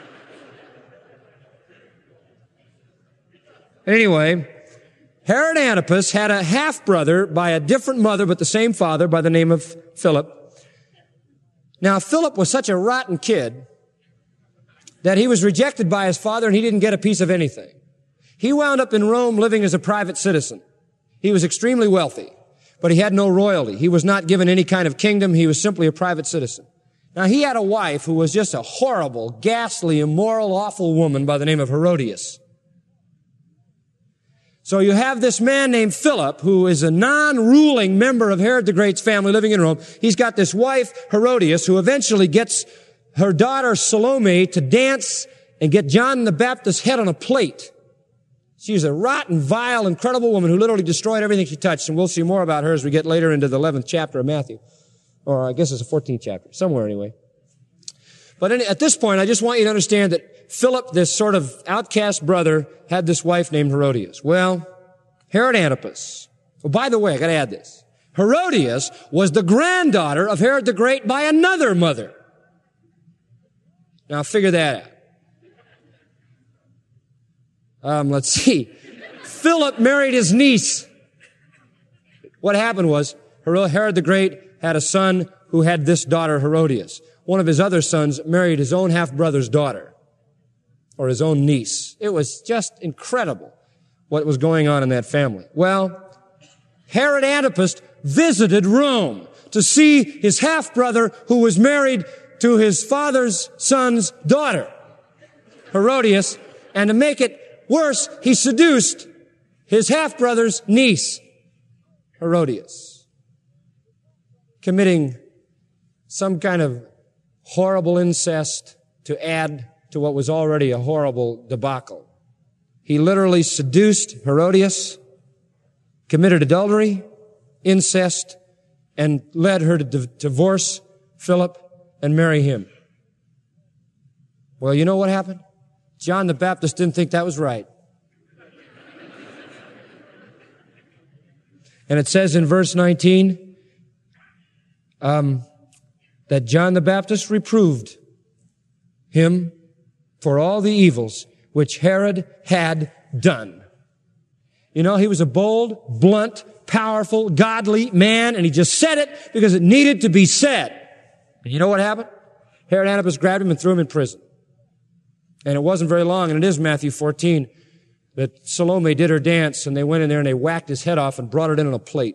Anyway, Herod Antipas had a half-brother by a different mother but the same father by the name of Philip. Now, Philip was such a rotten kid that he was rejected by his father and he didn't get a piece of anything. He wound up in Rome living as a private citizen. He was extremely wealthy, but he had no royalty. He was not given any kind of kingdom. He was simply a private citizen. Now, he had a wife who was just a horrible, ghastly, immoral, awful woman by the name of Herodias. So you have this man named Philip, who is a non-ruling member of Herod the Great's family living in Rome. He's got this wife, Herodias, who eventually gets her daughter Salome to dance and get John the Baptist's head on a plate. She's a rotten, vile, incredible woman who literally destroyed everything she touched, and we'll see more about her as we get later into the eleventh chapter of Matthew. Or I guess it's the fourteenth chapter, somewhere anyway. But at this point, I just want you to understand that Philip, this sort of outcast brother, had this wife named Herodias. Well, Herod Antipas. Oh, by the way, I gotta add this. Herodias was the granddaughter of Herod the Great by another mother. Now figure that out. Um, let's see. Philip married his niece. What happened was, Herod the Great had a son who had this daughter, Herodias. One of his other sons married his own half-brother's daughter, or his own niece. It was just incredible what was going on in that family. Well, Herod Antipas visited Rome to see his half-brother who was married to his father's son's daughter, Herodias, and to make it worse, he seduced his half-brother's niece, Herodias, committing some kind of horrible incest to add to what was already a horrible debacle. He literally seduced Herodias, committed adultery, incest, and led her to d- divorce Philip and marry him. Well, you know what happened? John the Baptist didn't think that was right. And it says in verse nineteen, um, that John the Baptist reproved him for all the evils which Herod had done. You know, he was a bold, blunt, powerful, godly man, and he just said it because it needed to be said. And you know what happened? Herod Antipas grabbed him and threw him in prison. And it wasn't very long, and it is Matthew fourteen, that Salome did her dance, and they went in there and they whacked his head off and brought it in on a plate.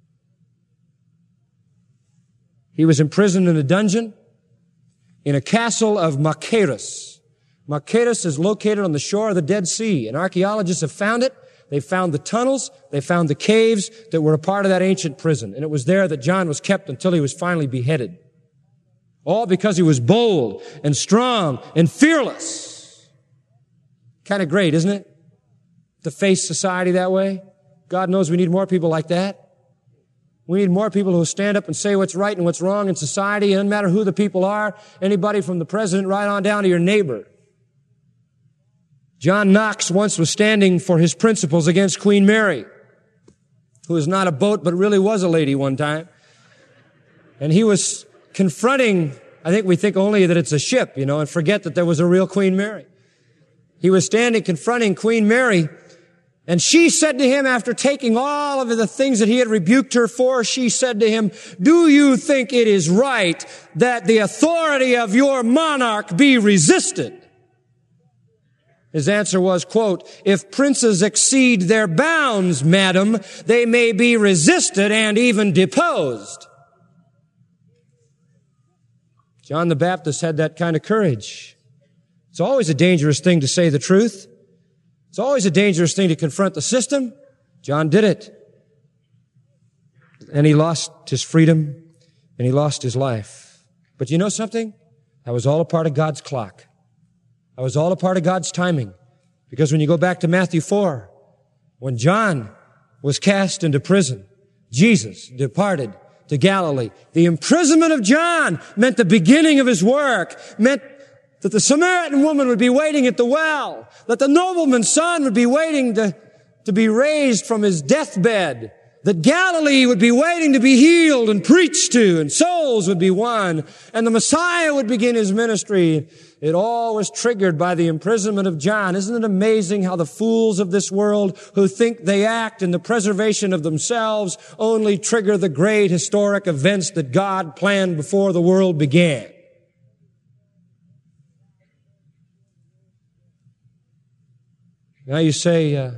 He was imprisoned in a dungeon in a castle of Machaerus. Machaerus is located on the shore of the Dead Sea, and archaeologists have found it. They found the tunnels, they found the caves that were a part of that ancient prison, and it was there that John was kept until he was finally beheaded. All because he was bold and strong and fearless. Kind of great, isn't it? To face society that way. God knows we need more people like that. We need more people who stand up and say what's right and what's wrong in society. It doesn't matter who the people are. Anybody from the president right on down to your neighbor. John Knox once was standing for his principles against Queen Mary, who was not a boat but really was a lady one time. And he was confronting, I think we think only that it's a ship, you know, and forget that there was a real Queen Mary. He was standing confronting Queen Mary, and she said to him, after taking all of the things that he had rebuked her for, she said to him, "Do you think it is right that the authority of your monarch be resisted?" His answer was, quote, "If princes exceed their bounds, madam, they may be resisted and even deposed." John the Baptist had that kind of courage. It's always a dangerous thing to say the truth. It's always a dangerous thing to confront the system. John did it. And he lost his freedom and he lost his life. But you know something? That was all a part of God's clock. That was all a part of God's timing. Because when you go back to Matthew four, when John was cast into prison, Jesus departed to Galilee. The imprisonment of John meant the beginning of his work, meant that the Samaritan woman would be waiting at the well, that the nobleman's son would be waiting to, to be raised from his deathbed, that Galilee would be waiting to be healed and preached to, and souls would be won, and the Messiah would begin his ministry. It all was triggered by the imprisonment of John. Isn't it amazing how the fools of this world who think they act in the preservation of themselves only trigger the great historic events that God planned before the world began? Now you say, uh,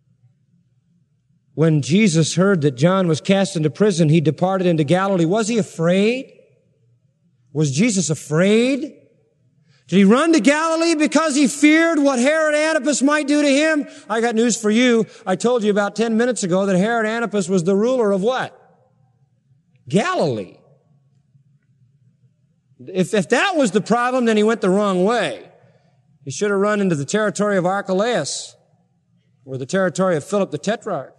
when Jesus heard that John was cast into prison, he departed into Galilee. Was he afraid? Was Jesus afraid? Did he run to Galilee because he feared what Herod Antipas might do to him? I got news for you. I told you about ten minutes ago that Herod Antipas was the ruler of what? Galilee. If, if that was the problem, then he went the wrong way. He should have run into the territory of Archelaus, or the territory of Philip the Tetrarch.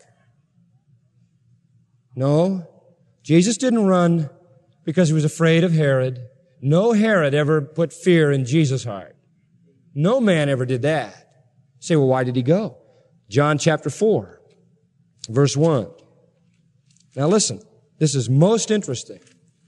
No, Jesus didn't run because he was afraid of Herod. No Herod ever put fear in Jesus' heart. No man ever did that. You say, well, why did he go? John chapter four, verse one. Now listen, this is most interesting.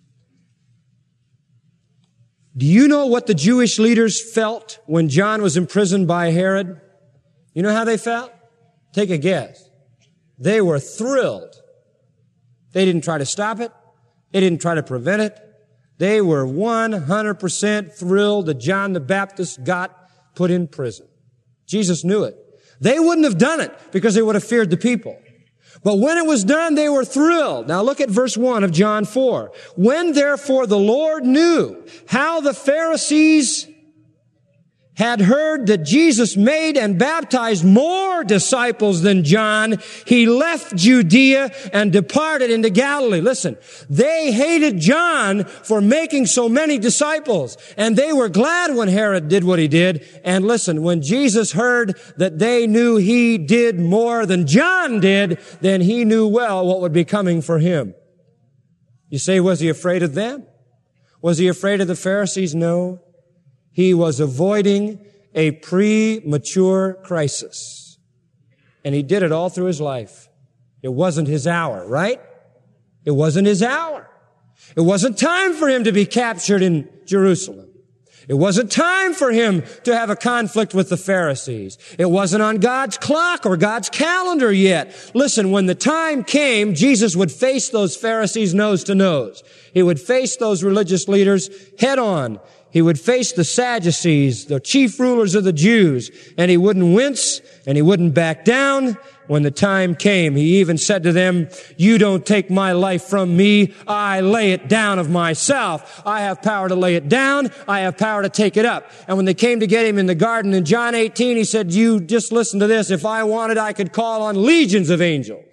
Do you know what the Jewish leaders felt when John was imprisoned by Herod? You know how they felt? Take a guess. They were thrilled. They didn't try to stop it. They didn't try to prevent it. They were one hundred percent thrilled that John the Baptist got put in prison. Jesus knew it. They wouldn't have done it because they would have feared the people. But when it was done, they were thrilled. Now look at verse one of John four. When therefore the Lord knew how the Pharisees had heard that Jesus made and baptized more disciples than John, he left Judea and departed into Galilee. Listen, they hated John for making so many disciples, and they were glad when Herod did what he did. And listen, when Jesus heard that they knew he did more than John did, then he knew well what would be coming for him. You say, was he afraid of them? Was he afraid of the Pharisees? No. He was avoiding a premature crisis. And he did it all through his life. It wasn't his hour, right? It wasn't his hour. It wasn't time for him to be captured in Jerusalem. It wasn't time for him to have a conflict with the Pharisees. It wasn't on God's clock or God's calendar yet. Listen, when the time came, Jesus would face those Pharisees nose to nose. He would face those religious leaders head on. He would face the Sadducees, the chief rulers of the Jews, and he wouldn't wince and he wouldn't back down. When the time came, he even said to them, you don't take my life from me. I lay it down of myself. I have power to lay it down. I have power to take it up. And when they came to get him in the garden in John eighteen, he said, you just listen to this. If I wanted, I could call on legions of angels.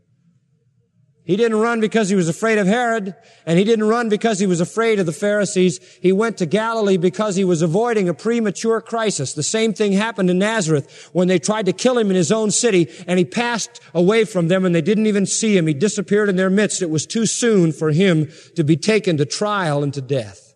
He didn't run because he was afraid of Herod, and he didn't run because he was afraid of the Pharisees. He went to Galilee because he was avoiding a premature crisis. The same thing happened in Nazareth when they tried to kill him in his own city, and he passed away from them, and they didn't even see him. He disappeared in their midst. It was too soon for him to be taken to trial and to death.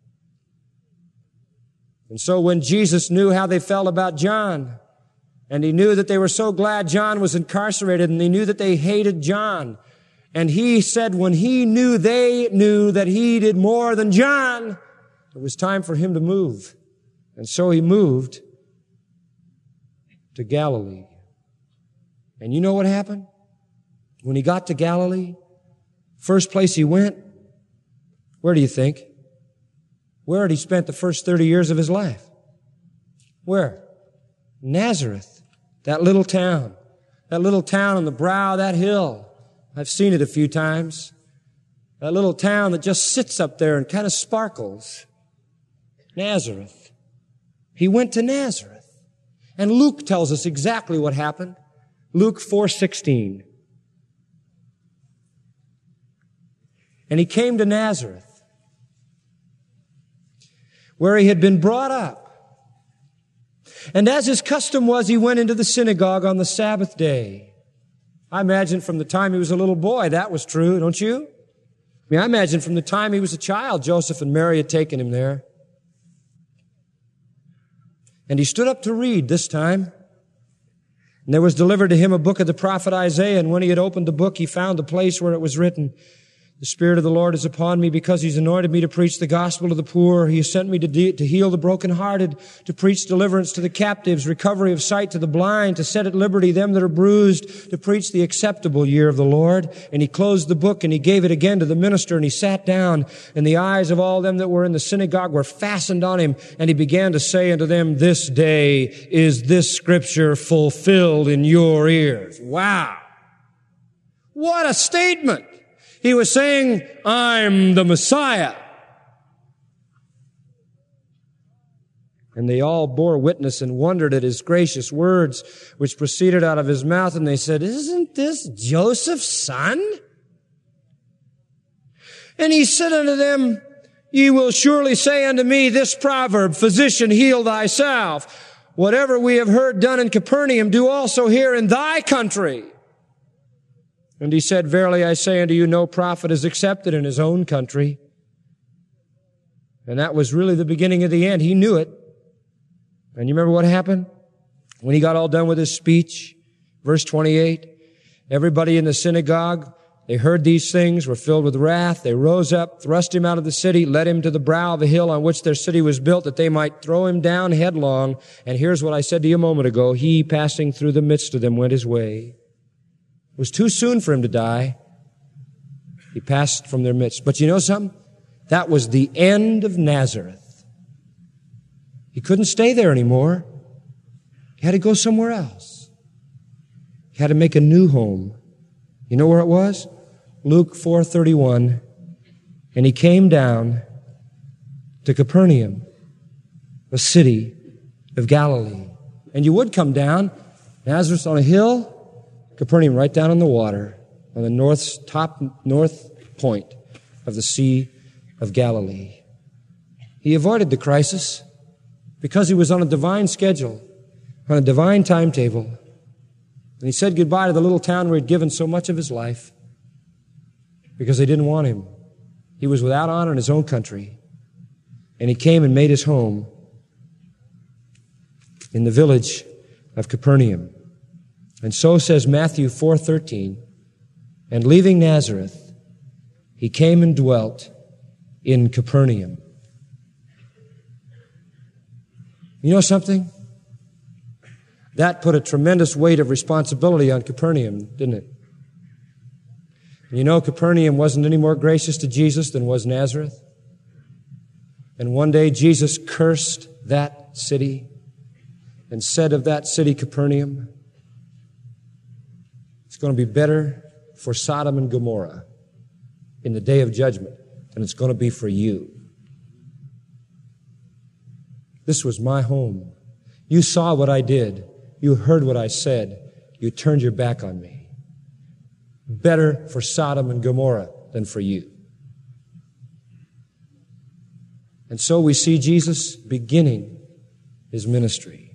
And so when Jesus knew how they felt about John, and he knew that they were so glad John was incarcerated, and he knew that they hated John, and he said when he knew they knew that he did more than John, it was time for him to move. And so he moved to Galilee. And you know what happened? When he got to Galilee, first place he went, where do you think? Where had he spent the first thirty years of his life? Where? Nazareth, that little town. That little town on the brow of that hill. I've seen it a few times. That little town that just sits up there and kind of sparkles. Nazareth. He went to Nazareth. And Luke tells us exactly what happened. Luke four sixteen. And he came to Nazareth, where he had been brought up. And as his custom was, he went into the synagogue on the Sabbath day. I imagine from the time he was a little boy, that was true, don't you? I mean, I imagine from the time he was a child, Joseph and Mary had taken him there. And he stood up to read this time. And there was delivered to him a book of the prophet Isaiah, and when he had opened the book, he found the place where it was written, "The Spirit of the Lord is upon me, because He's anointed me to preach the gospel to the poor. He has sent me to, de- to heal the brokenhearted, to preach deliverance to the captives, recovery of sight to the blind, to set at liberty them that are bruised, to preach the acceptable year of the Lord." And he closed the book, and he gave it again to the minister, and he sat down, and the eyes of all them that were in the synagogue were fastened on him, and he began to say unto them, "This day is this scripture fulfilled in your ears." Wow! What a statement! He was saying, "I'm the Messiah." And they all bore witness and wondered at his gracious words which proceeded out of his mouth. And they said, "Isn't this Joseph's son?" And he said unto them, "Ye will surely say unto me this proverb, Physician, heal thyself. Whatever we have heard done in Capernaum, do also here in thy country." And he said, "Verily I say unto you, no prophet is accepted in his own country." And that was really the beginning of the end. He knew it. And you remember what happened? When he got all done with his speech, verse twenty-eight, everybody in the synagogue, they heard these things, were filled with wrath. They rose up, thrust him out of the city, led him to the brow of a hill on which their city was built, that they might throw him down headlong. And here's what I said to you a moment ago. He, passing through the midst of them, went his way. It was too soon for him to die. He passed from their midst. But you know something? That was the end of Nazareth. He couldn't stay there anymore. He had to go somewhere else. He had to make a new home. You know where it was? Luke four thirty-one. And he came down to Capernaum, a city of Galilee. And you would come down. Nazareth on a hill, Capernaum right down on the water, on the north, top north point of the Sea of Galilee. He avoided the crisis because he was on a divine schedule, on a divine timetable. And he said goodbye to the little town where he'd given so much of his life because they didn't want him. He was without honor in his own country. And he came and made his home in the village of Capernaum. And so says Matthew four thirteen, and leaving Nazareth, he came and dwelt in Capernaum. You know something? That put a tremendous weight of responsibility on Capernaum, didn't it? And you know, Capernaum wasn't any more gracious to Jesus than was Nazareth. And one day Jesus cursed that city and said of that city, Capernaum, it's going to be better for Sodom and Gomorrah in the day of judgment than it's going to be for you. This was my home. You saw what I did. You heard what I said. You turned your back on me. Better for Sodom and Gomorrah than for you. And so we see Jesus beginning his ministry.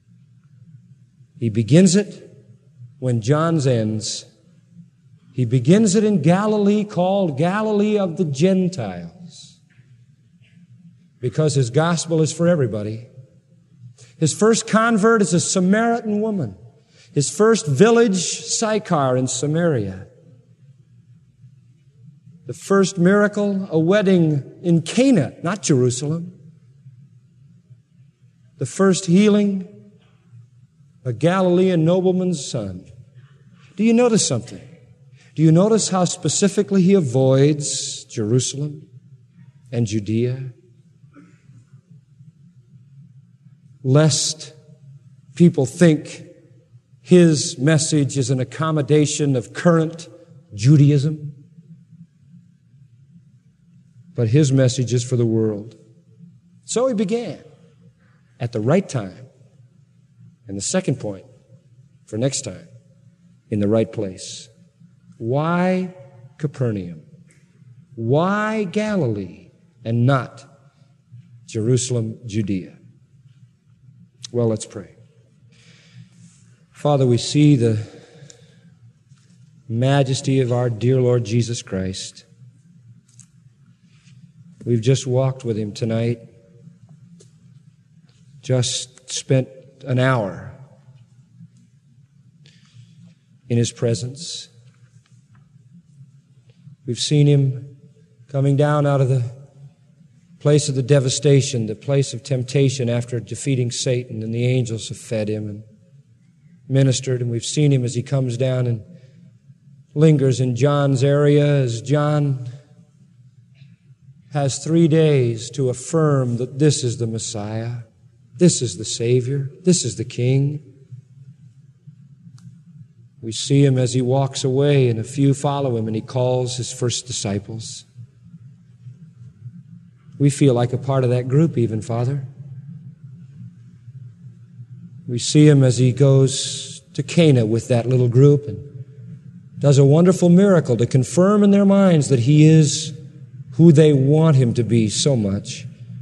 He begins it when John's ends. He begins it in Galilee, called Galilee of the Gentiles, because his gospel is for everybody. His first convert is a Samaritan woman. His first village, Sychar in Samaria. The first miracle, a wedding in Cana, not Jerusalem. The first healing, a Galilean nobleman's son. Do you notice something? Do you notice how specifically he avoids Jerusalem and Judea? Lest people think his message is an accommodation of current Judaism. But his message is for the world. So he began at the right time. And the second point for next time, in the right place. Why Capernaum? Why Galilee and not Jerusalem, Judea? Well, let's pray. Father, we see the majesty of our dear Lord Jesus Christ. We've just walked with him tonight, just spent an hour in His presence. We've seen Him coming down out of the place of the devastation, the place of temptation after defeating Satan, and the angels have fed Him and ministered, and we've seen Him as He comes down and lingers in John's area as John has three days to affirm that this is the Messiah, this is the Savior, this is the King. We see Him as He walks away, and a few follow Him, and He calls His first disciples. We feel like a part of that group even, Father. We see Him as He goes to Cana with that little group and does a wonderful miracle to confirm in their minds that He is who they want Him to be so much.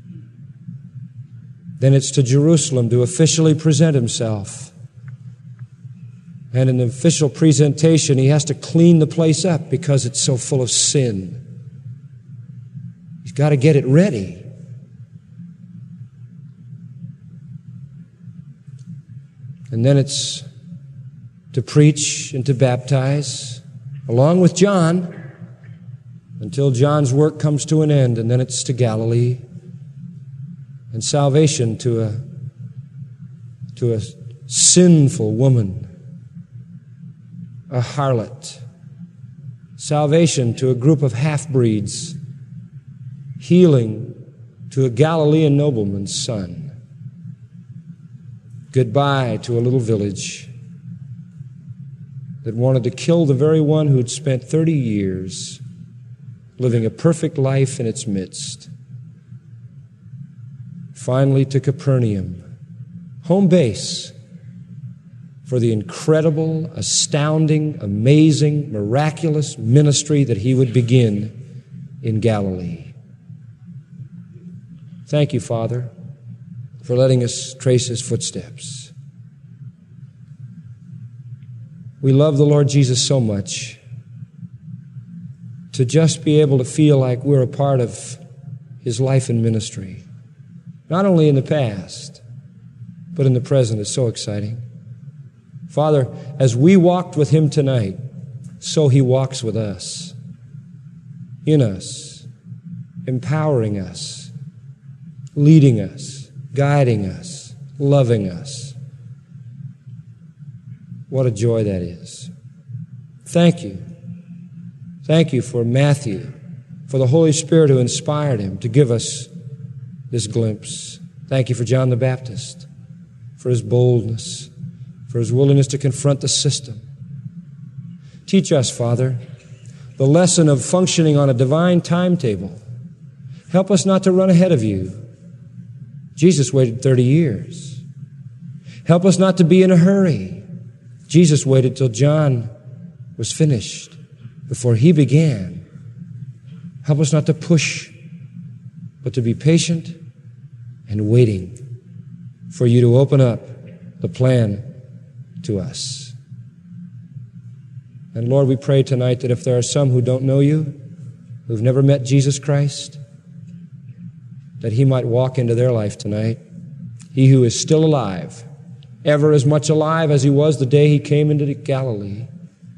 Then it's to Jerusalem to officially present Himself. And in the official presentation, He has to clean the place up because it's so full of sin. He's got to get it ready. And then it's to preach and to baptize, along with John, until John's work comes to an end. And then it's to Galilee, and salvation to a, to a sinful woman, a harlot. Salvation to a group of half-breeds. Healing to a Galilean nobleman's son. Goodbye to a little village that wanted to kill the very one who'd spent thirty years living a perfect life in its midst. Finally to Capernaum, home base for the incredible, astounding, amazing, miraculous ministry that He would begin in Galilee. Thank You, Father, for letting us trace His footsteps. We love the Lord Jesus so much to just be able to feel like we're a part of His life and ministry. Not only in the past, but in the present is so exciting. Father, as we walked with Him tonight, so He walks with us, in us, empowering us, leading us, guiding us, loving us. What a joy that is. Thank You. Thank You for Matthew, for the Holy Spirit who inspired him to give us this glimpse. Thank You for John the Baptist, for his boldness, for his willingness to confront the system. Teach us, Father, the lesson of functioning on a divine timetable. Help us not to run ahead of You. Jesus waited thirty years. Help us not to be in a hurry. Jesus waited till John was finished before he began. Help us not to push, but to be patient and waiting for You to open up the plan to us. And Lord, we pray tonight that if there are some who don't know You, who've never met Jesus Christ, that He might walk into their life tonight. He who is still alive, ever as much alive as He was the day He came into Galilee.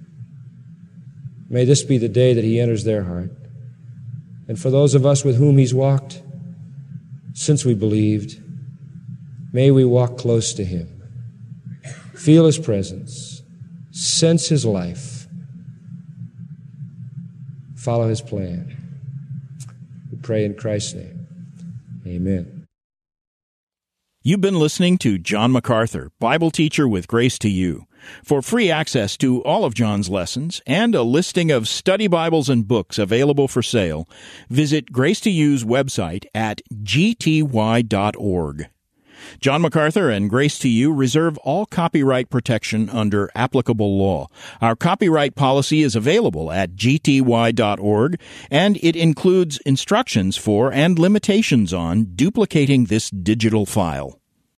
May this be the day that He enters their heart. And for those of us with whom He's walked since we believed, may we walk close to Him, feel His presence, sense His life, follow His plan. We pray in Christ's name. Amen. You've been listening to John MacArthur, Bible teacher with Grace to You. For free access to all of John's lessons and a listing of study Bibles and books available for sale, visit Grace to You's website at g t y dot org. John MacArthur and Grace to You reserve all copyright protection under applicable law. Our copyright policy is available at g t y dot org, and it includes instructions for and limitations on duplicating this digital file.